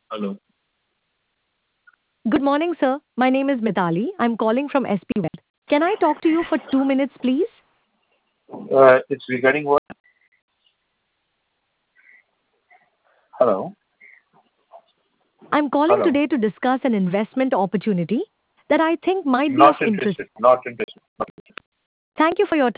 Hello. Good morning, sir. My name is Mitali. I'm calling from SP Web. Can I talk to you for 2 minutes, please? It's regarding what? Hello. I'm calling Hello. today to discuss an investment opportunity that I think might be of Not interest. interested. Not interested. Thank you for your